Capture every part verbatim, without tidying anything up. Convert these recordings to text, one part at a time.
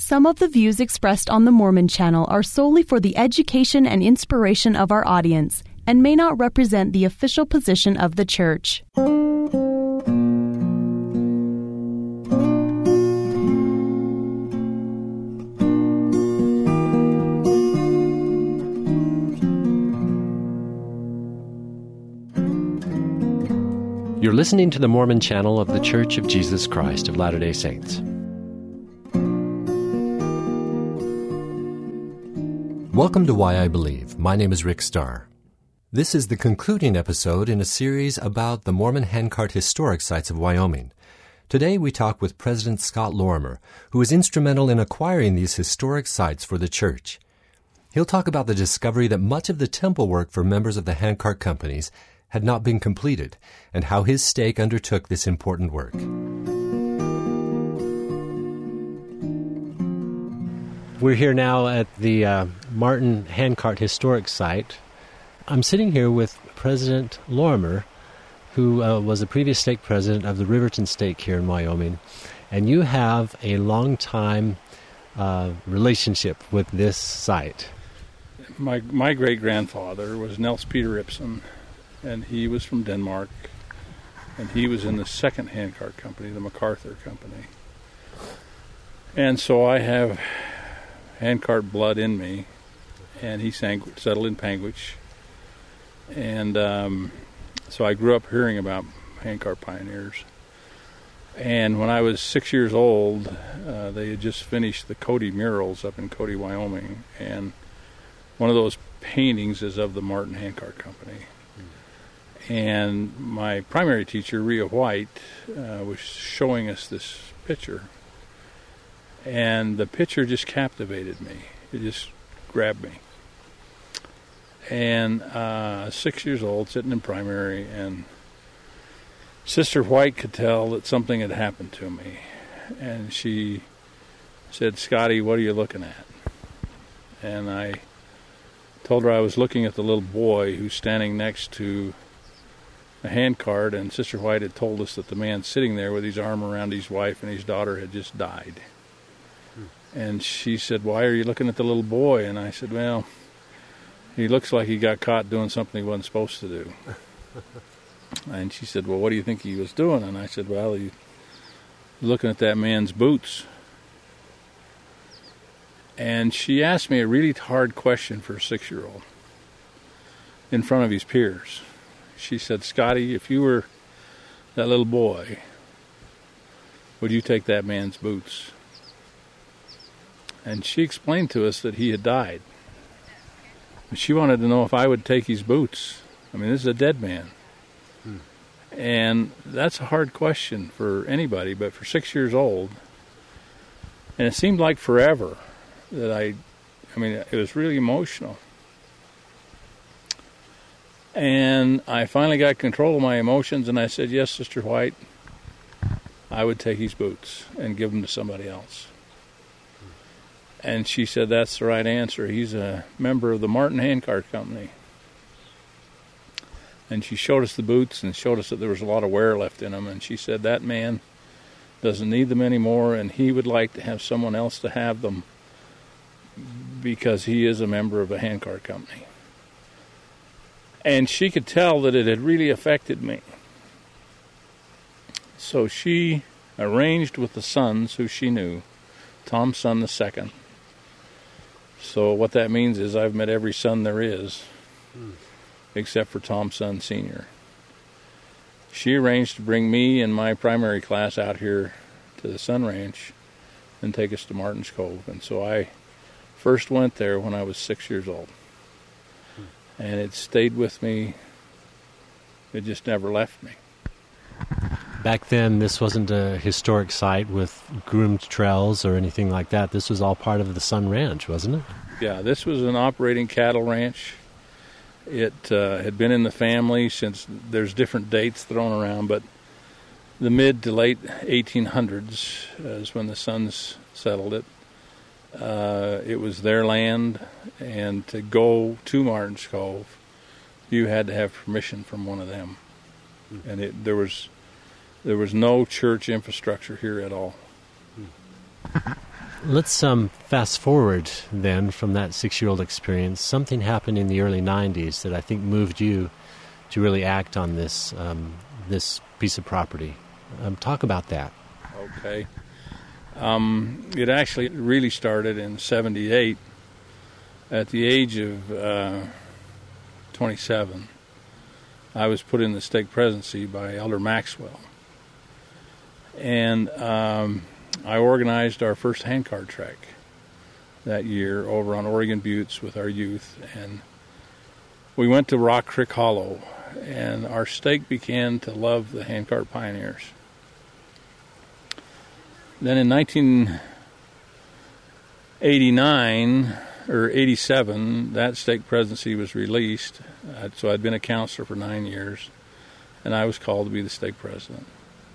Some of the views expressed on the Mormon Channel are solely for the education and inspiration of our audience and may not represent the official position of the Church. You're listening to the Mormon Channel of The Church of Jesus Christ of Latter-day Saints. Welcome to Why I Believe. My name is Rick Starr. This is the concluding episode in a series about the Mormon handcart historic sites of Wyoming. Today we talk with President Scott Lorimer, who was instrumental in acquiring these historic sites for the church. He'll talk about the discovery that much of the temple work for members of the handcart companies had not been completed, and how his stake undertook this important work. We're here now at the uh, Martin Handcart Historic Site. I'm sitting here with President Lorimer, who uh, was the previous stake president of the Riverton Stake here in Wyoming, and you have a long-time uh, relationship with this site. My my great-grandfather was Nels Peter Ibsen, and he was from Denmark, and he was in the second handcart company, the MacArthur Company. And so I have handcart blood in me, and he sang, settled in Panguitch. And um, so I grew up hearing about handcart pioneers. And when I was six years old, uh, they had just finished the Cody murals up in Cody, Wyoming, and one of those paintings is of the Martin Handcart Company. And my primary teacher, Rhea White, uh, was showing us this picture. And the picture just captivated me. It just grabbed me. And uh, six years old, sitting in primary, and Sister White could tell that something had happened to me. And she said, "Scotty, what are you looking at?" And I told her I was looking at the little boy who's standing next to a handcart, and Sister White had told us that the man sitting there with his arm around his wife and his daughter had just died. Hmm. And she said, "Why are you looking at the little boy?" And I said, "Well, he looks like he got caught doing something he wasn't supposed to do." And she said, "Well, what do you think he was doing?" And I said, "Well, he was looking at that man's boots." And she asked me a really hard question for a six-year-old in front of his peers. She said, "Scotty, if you were that little boy, would you take that man's boots?" And she explained to us that he had died. And she wanted to know if I would take his boots. I mean, this is a dead man. Hmm. And that's a hard question for anybody, but for six years old, and it seemed like forever that I, I mean, it was really emotional. And I finally got control of my emotions, and I said, "Yes, Sister White, I would take his boots and give them to somebody else." And she said, "That's the right answer. He's a member of the Martin Handcart Company." And she showed us the boots and showed us that there was a lot of wear left in them. And she said, "That man doesn't need them anymore, and he would like to have someone else to have them because he is a member of a handcart company." And she could tell that it had really affected me. So she arranged with the sons who she knew, Tom's son the second. So what that means is I've met every son there is, hmm. except for Tom's son senior. She arranged to bring me and my primary class out here to the Sun Ranch and take us to Martin's Cove. And so I first went there when I was six years old. And it stayed with me. It just never left me. Back then, this wasn't a historic site with groomed trails or anything like that. This was all part of the Sun Ranch, wasn't it? Yeah, this was an operating cattle ranch. It uh, had been in the family since, there's different dates thrown around, but the mid to late eighteen hundreds is when the Suns settled it. Uh, it was their land, and to go to Martin's Cove, you had to have permission from one of them. Mm-hmm. And it, there was there was no church infrastructure here at all. Let's um, fast forward then from that six-year-old experience. Something happened in the early nineties that I think moved you to really act on this um, this piece of property. Um, talk about that. Okay. Um, it actually really started in seventy-eight at the age of uh, twenty-seven. I was put in the stake presidency by Elder Maxwell. And um, I organized our first handcart trek that year over on Oregon Buttes with our youth. And we went to Rock Creek Hollow, and our stake began to love the handcart pioneers. Then in nineteen eighty-nine or eighty-seven, that stake presidency was released. Uh, so I'd been a counselor for nine years, and I was called to be the stake president.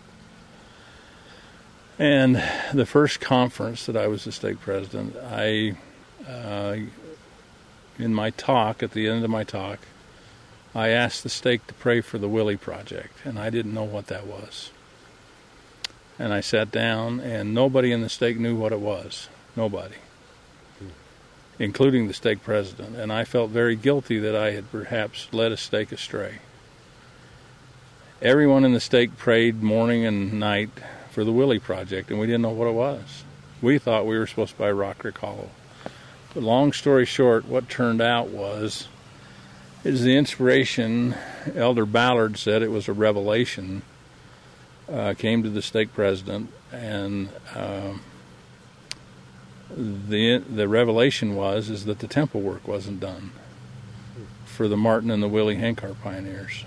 And the first conference that I was the stake president, I, uh, in my talk, at the end of my talk, I asked the stake to pray for the Willie Project, and I didn't know what that was. And I sat down, and nobody in the stake knew what it was. Nobody. Including the stake president. And I felt very guilty that I had perhaps led a stake astray. Everyone in the stake prayed morning and night for the Willie Project, and we didn't know what it was. We thought we were supposed to buy Rock Creek Hollow. But long story short, what turned out was, is the inspiration, Elder Ballard said it was a revelation, uh, came to the stake president, and um, the the revelation was is that the temple work wasn't done for the Martin and the Willie handcart pioneers.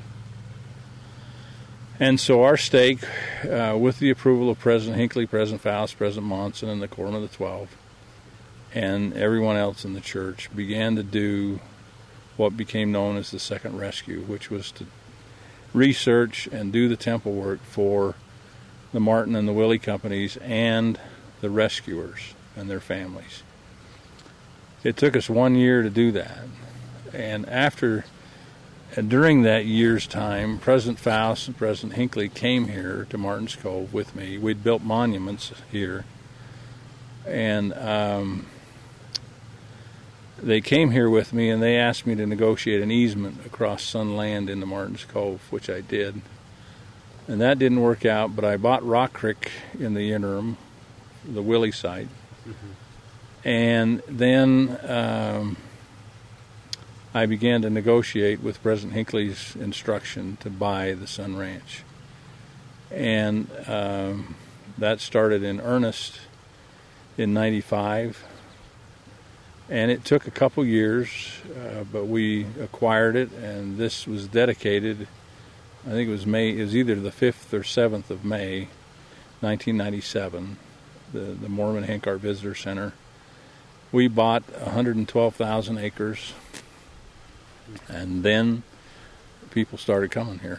And so our stake, uh, with the approval of President Hinckley, President Faust, President Monson, and the Quorum of the Twelve, and everyone else in the church, began to do what became known as the Second Rescue, which was to research and do the temple work for the Martin and the Willie companies and the rescuers and their families. It took us one year to do that. And after... And during that year's time, President Faust and President Hinckley came here to Martin's Cove with me. We'd built monuments here. And um, they came here with me, and they asked me to negotiate an easement across Sun Land into Martin's Cove, which I did. And that didn't work out, but I bought Rock Creek in the interim, the Willie site. Mm-hmm. And then... Um, I began to negotiate with President Hinckley's instruction to buy the Sun Ranch. And um, that started in earnest in ninety-five. And it took a couple years, uh, but we acquired it, and this was dedicated, I think it was May, it was either the fifth or seventh of May, nineteen ninety-seven, the, the Mormon Handcart Visitor Center. We bought one hundred twelve thousand acres. And then people started coming here.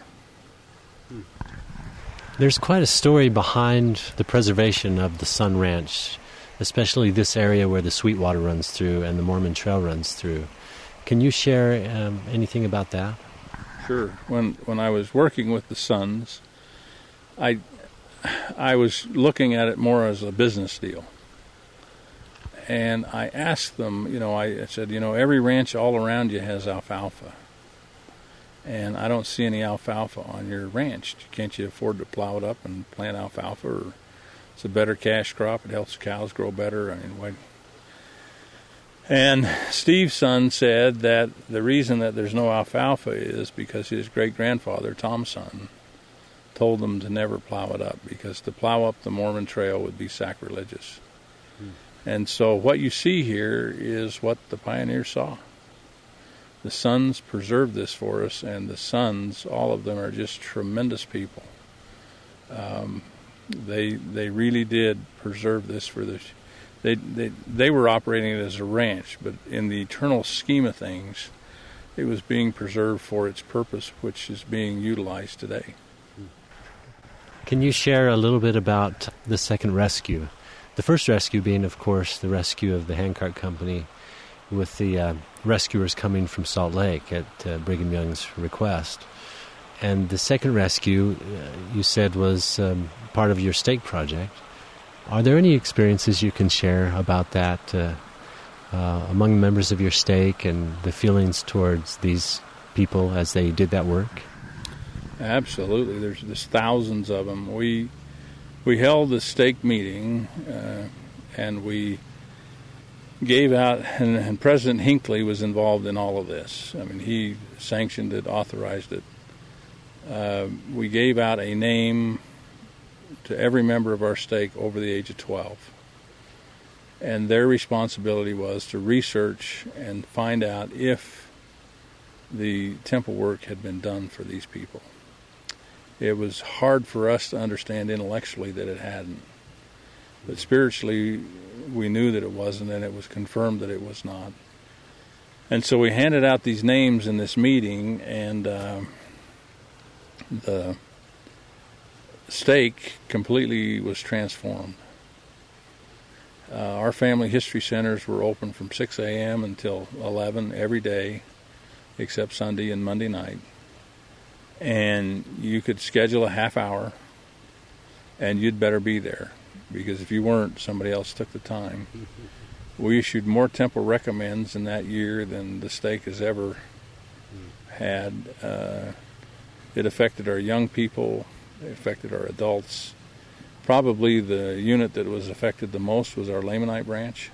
There's quite a story behind the preservation of the Sun Ranch, especially this area where the Sweetwater runs through and the Mormon Trail runs through. Can you share um, anything about that? Sure. When when I was working with the Suns, I I was looking at it more as a business deal. And I asked them, you know, I said, you know, every ranch all around you has alfalfa. And I don't see any alfalfa on your ranch. Can't you afford to plow it up and plant alfalfa? Or it's a better cash crop. It helps cows grow better. I mean, why? And Steve's son said that the reason that there's no alfalfa is because his great-grandfather, Tom's son, told them to never plow it up, because to plow up the Mormon Trail would be sacrilegious. Hmm. And so what you see here is what the pioneers saw. The Sons preserved this for us, and the Sons, all of them, are just tremendous people. Um, they they really did preserve this for the. They they they were operating it as a ranch, but in the eternal scheme of things, it was being preserved for its purpose, which is being utilized today. Can you share a little bit about the second rescue? The first rescue being, of course, the rescue of the handcart company, with the uh, rescuers coming from Salt Lake at uh, Brigham Young's request. And the second rescue, uh, you said, was um, part of your stake project. Are there any experiences you can share about that uh, uh, among members of your stake and the feelings towards these people as they did that work? Absolutely. There's, there's thousands of them. We we held a stake meeting, uh, and we gave out, and, and President Hinckley was involved in all of this. I mean, he sanctioned it, authorized it. Uh, we gave out a name to every member of our stake over the age of twelve. And their responsibility was to research and find out if the temple work had been done for these people. It was hard for us to understand intellectually that it hadn't. But spiritually, we knew that it wasn't, and it was confirmed that it was not. And so we handed out these names in this meeting, and uh, the stake completely was transformed. Uh, our family history centers were open from six a.m. until eleven every day, except Sunday and Monday night. And you could schedule a half hour, and you'd better be there, because if you weren't, somebody else took the time. We issued more temple recommends in that year than the stake has ever had. Uh, it affected our young people. It affected our adults. Probably the unit that was affected the most was our Lamanite branch.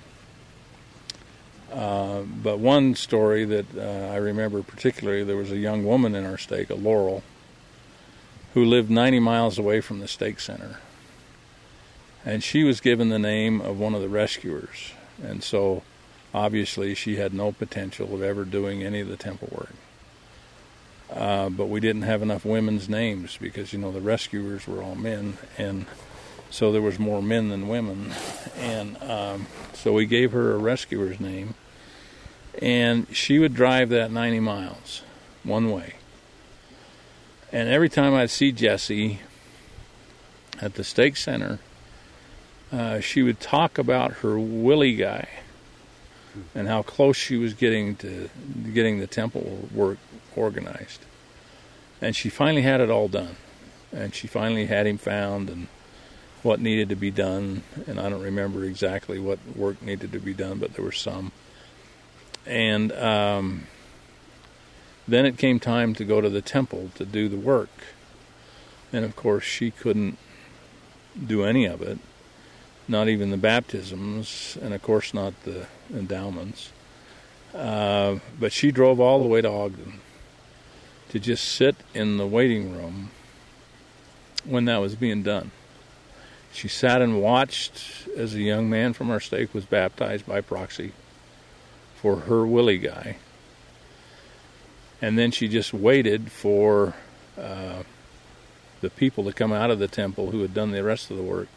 Uh, but one story that uh, I remember particularly, there was a young woman in our stake, a Laurel, who lived ninety miles away from the stake center. And she was given the name of one of the rescuers. And so, obviously, she had no potential of ever doing any of the temple work. Uh, but we didn't have enough women's names because, you know, the rescuers were all men. And so there was more men than women. And um, so we gave her a rescuer's name. And she would drive that ninety miles one way. And every time I'd see Jessie at the stake center, uh, she would talk about her Willie guy and how close she was getting to getting the temple work organized. And she finally had it all done. And she finally had him found and what needed to be done. And I don't remember exactly what work needed to be done, but there was some. And um, then it came time to go to the temple to do the work. And of course, she couldn't do any of it, not even the baptisms, and of course not the endowments. Uh, but she drove all the way to Ogden to just sit in the waiting room when that was being done. She sat and watched as a young man from our stake was baptized by proxy for her Willie guy. And then she just waited for uh, the people to come out of the temple who had done the rest of the work.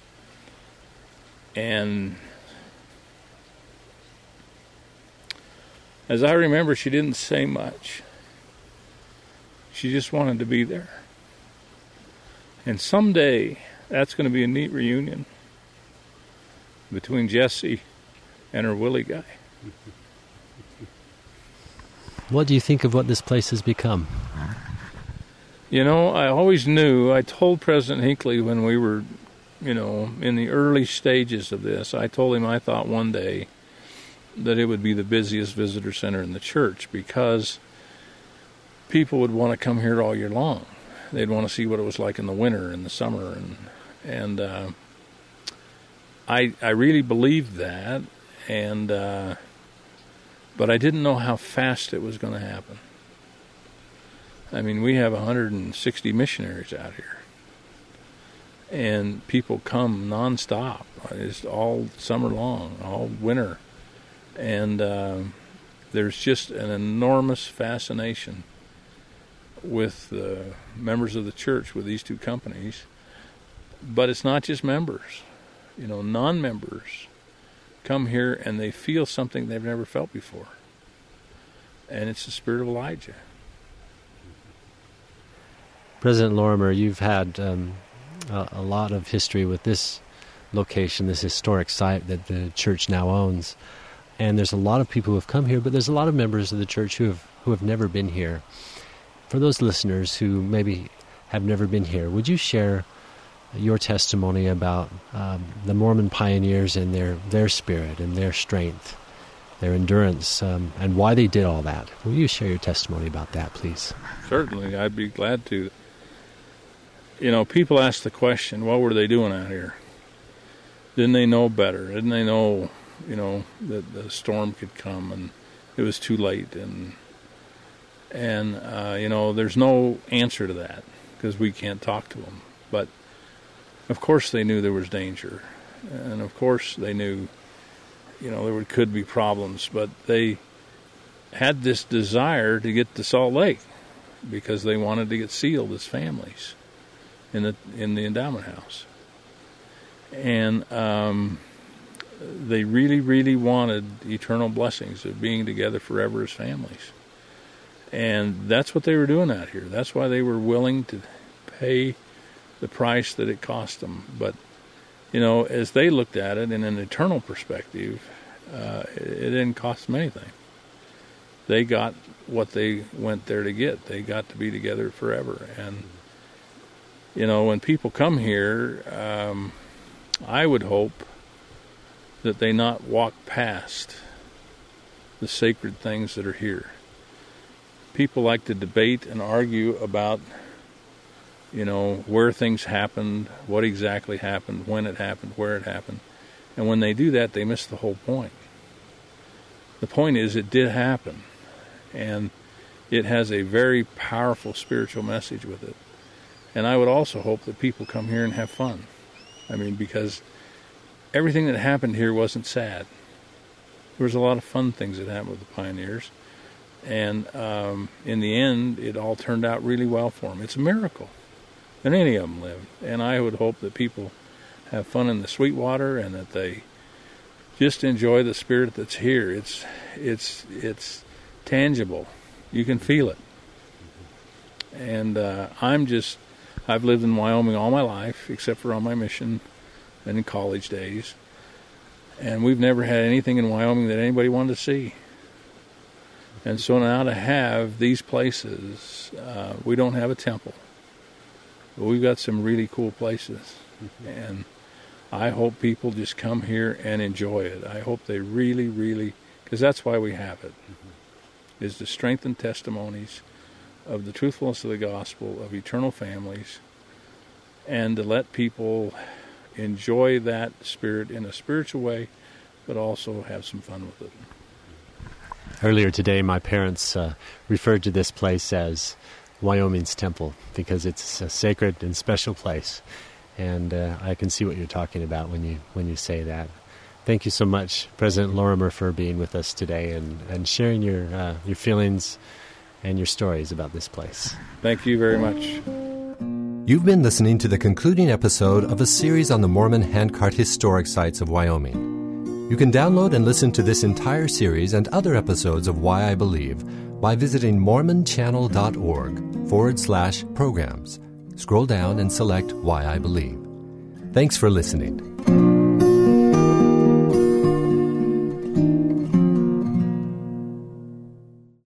And as I remember, she didn't say much. She just wanted to be there. And someday, that's going to be a neat reunion between Jessie and her Willie guy. What do you think of what this place has become? You know, I always knew, I told President Hinckley when we were, you know, in the early stages of this, I told him I thought one day that it would be the busiest visitor center in the church because people would want to come here all year long. They'd want to see what it was like in the winter and the summer, and and uh, I I really believed that, and uh, but I didn't know how fast it was going to happen. I mean, we have one hundred sixty missionaries out here, and people come nonstop, it's all summer long, all winter, and uh, there's just an enormous fascination with the members of the church with these two companies. But it's not just members. You know, non-members come here and they feel something they've never felt before. And it's the spirit of Elijah. President Lorimer, you've had um, a, a lot of history with this location, this historic site that the church now owns. And there's a lot of people who have come here, but there's a lot of members of the church who have who have never been here. For those listeners who maybe have never been here, would you share your testimony about um, the Mormon pioneers and their, their spirit and their strength, their endurance, um, and why they did all that. Will you share your testimony about that, please? Certainly, I'd be glad to. You know, people ask the question, what were they doing out here? Didn't they know better? Didn't they know, you know, that the storm could come and it was too late? And, and uh, you know, there's no answer to that because we can't talk to them. But, of course, they knew there was danger. And, of course, they knew, you know, there could be problems. But they had this desire to get to Salt Lake because they wanted to get sealed as families in the in the endowment house. And um, they really, really wanted eternal blessings of being together forever as families. And that's what they were doing out here. That's why they were willing to pay the price that it cost them. But, you know, as they looked at it in an eternal perspective, uh, it, it didn't cost them anything. They got what they went there to get. They got to be together forever. And, you know, when people come here, um, I would hope that they not walk past the sacred things that are here. People like to debate and argue about, you know, where things happened, what exactly happened, when it happened, where it happened. And when they do that, they miss the whole point. The point is it did happen. And it has a very powerful spiritual message with it. And I would also hope that people come here and have fun. I mean, because everything that happened here wasn't sad. There was a lot of fun things that happened with the pioneers. And um, in the end, it all turned out really well for them. It's a miracle that any of them lived. And I would hope that people have fun in the Sweetwater and that they just enjoy the spirit that's here. It's, it's, it's tangible. You can feel it. And uh, I'm just, I've lived in Wyoming all my life, except for on my mission and in college days. And we've never had anything in Wyoming that anybody wanted to see. And so now to have these places, uh, we don't have a temple, but we've got some really cool places. Mm-hmm. And I hope people just come here and enjoy it. I hope they really, really, because that's why we have it, mm-hmm. is to strengthen testimonies of the truthfulness of the gospel, of eternal families, and to let people enjoy that spirit in a spiritual way, but also have some fun with it. Earlier today, my parents uh, referred to this place as Wyoming's temple because it's a sacred and special place. And uh, I can see what you're talking about when you when you say that. Thank you so much, President Lorimer, for being with us today and, and sharing your uh, your feelings and your stories about this place. Thank you very much. You've been listening to the concluding episode of a series on the Mormon handcart historic sites of Wyoming. You can download and listen to this entire series and other episodes of Why I Believe by visiting mormonchannel.org forward slash programs. Scroll down and select Why I Believe. Thanks for listening.